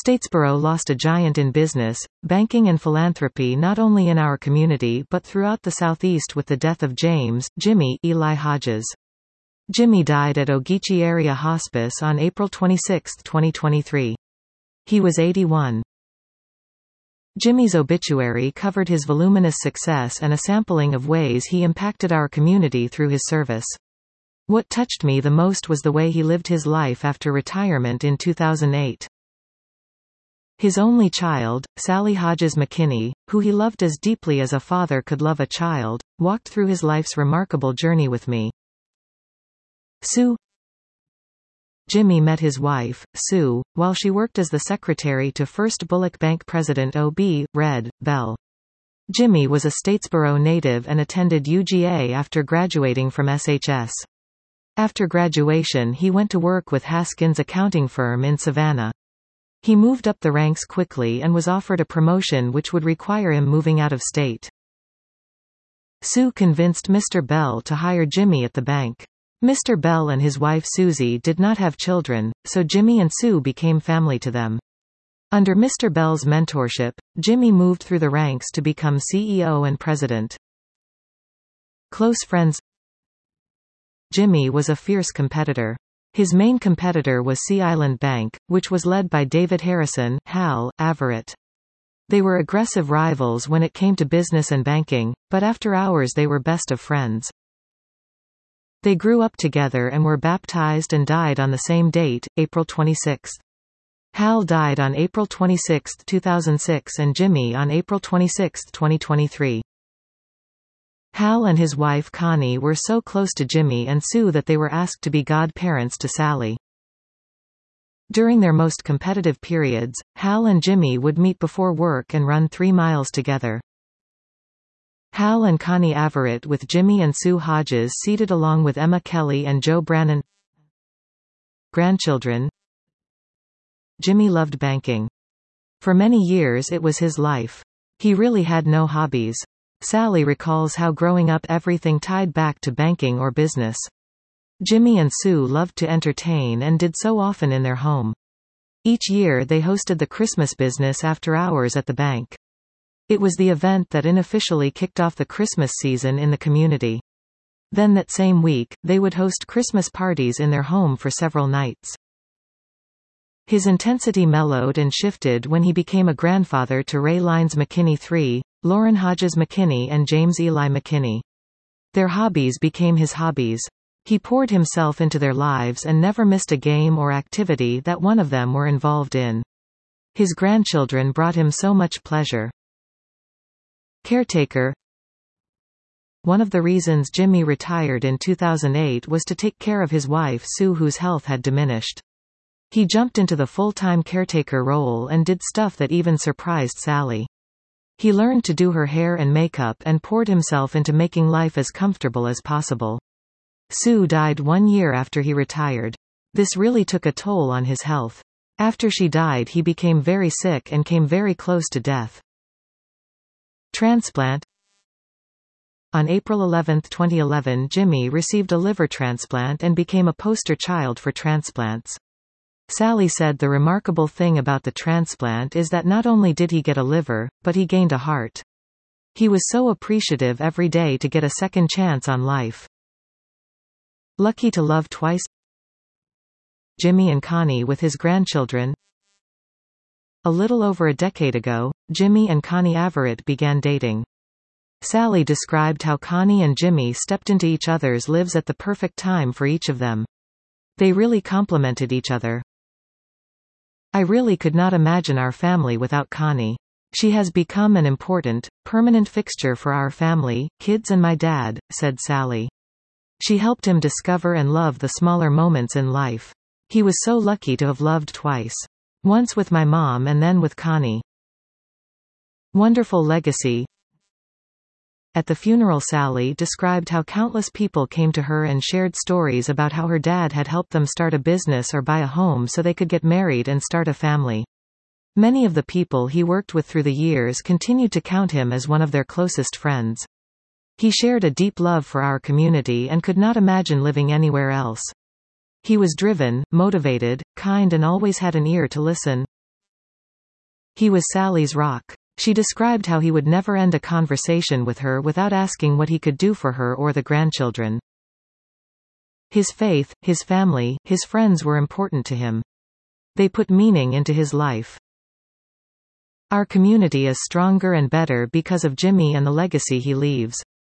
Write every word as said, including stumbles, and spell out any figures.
Statesboro lost a giant in business, banking and philanthropy not only in our community but throughout the Southeast with the death of James, Jimmy, Eli Hodges. Jimmy died at Ogeechee Area Hospice on April twenty-sixth, twenty twenty-three. He was eighty-one. Jimmy's obituary covered his voluminous success and a sampling of ways he impacted our community through his service. What touched me the most was the way he lived his life after retirement in two thousand eight. His only child, Sally Hodges McKinney, who he loved as deeply as a father could love a child, walked through his life's remarkable journey with me. Sue. Jimmy met his wife, Sue, while she worked as the secretary to First Bullock Bank president O B Red Bell. Jimmy was a Statesboro native and attended U G A after graduating from S H S. After graduation he went to work with Haskins accounting firm in Savannah. He moved up the ranks quickly and was offered a promotion which would require him moving out of state. Sue convinced Mister Bell to hire Jimmy at the bank. Mister Bell and his wife Susie did not have children, so Jimmy and Sue became family to them. Under Mister Bell's mentorship, Jimmy moved through the ranks to become C E O and president. Close friends. Jimmy was a fierce competitor. His main competitor was Sea Island Bank, which was led by David Harrison, Hal Averett. They were aggressive rivals when it came to business and banking, but after hours they were best of friends. They grew up together and were baptized and died on the same date, April twenty-sixth. Hal died on April twenty-sixth, two thousand six and Jimmy on April twenty-sixth, twenty twenty-three. Hal and his wife Connie were so close to Jimmy and Sue that they were asked to be godparents to Sally. During their most competitive periods, Hal and Jimmy would meet before work and run three miles together. Hal and Connie Averett with Jimmy and Sue Hodges seated along with Emma Kelly and Joe Brannon. Grandchildren. Jimmy loved banking. For many years it was his life. He really had no hobbies. Sally recalls how growing up everything tied back to banking or business. Jimmy and Sue loved to entertain and did so often in their home. Each year they hosted the Christmas business after hours at the bank. It was the event that unofficially kicked off the Christmas season in the community. Then that same week, they would host Christmas parties in their home for several nights. His intensity mellowed and shifted when he became a grandfather to Ray Lines McKinney the third, Lauren Hodges McKinney and James Eli McKinney. Their hobbies became his hobbies. He poured himself into their lives and never missed a game or activity that one of them were involved in. His grandchildren brought him so much pleasure. Caretaker. One of the reasons Jimmy retired in two thousand eight was to take care of his wife Sue, whose health had diminished. He jumped into the full-time caretaker role and did stuff that even surprised Sally. He learned to do her hair and makeup and poured himself into making life as comfortable as possible. Sue died one year after he retired. This really took a toll on his health. After she died he became very sick and came very close to death. Transplant. On April eleventh, twenty eleven, Jimmy received a liver transplant and became a poster child for transplants. Sally said the remarkable thing about the transplant is that not only did he get a liver, but he gained a heart. He was so appreciative every day to get a second chance on life. Lucky to love twice. Jimmy and Connie with his grandchildren. A little over a decade ago, Jimmy and Connie Averett began dating. Sally described how Connie and Jimmy stepped into each other's lives at the perfect time for each of them. They really complemented each other. I really could not imagine our family without Connie. She has become an important, permanent fixture for our family, kids and my dad, said Sally. She helped him discover and love the smaller moments in life. He was so lucky to have loved twice. Once with my mom and then with Connie. Wonderful legacy. At the funeral, Sally described how countless people came to her and shared stories about how her dad had helped them start a business or buy a home so they could get married and start a family. Many of the people he worked with through the years continued to count him as one of their closest friends. He shared a deep love for our community and could not imagine living anywhere else. He was driven, motivated, kind and always had an ear to listen. He was Sally's rock. She described how he would never end a conversation with her without asking what he could do for her or the grandchildren. His faith, his family, his friends were important to him. They put meaning into his life. Our community is stronger and better because of Jimmy and the legacy he leaves.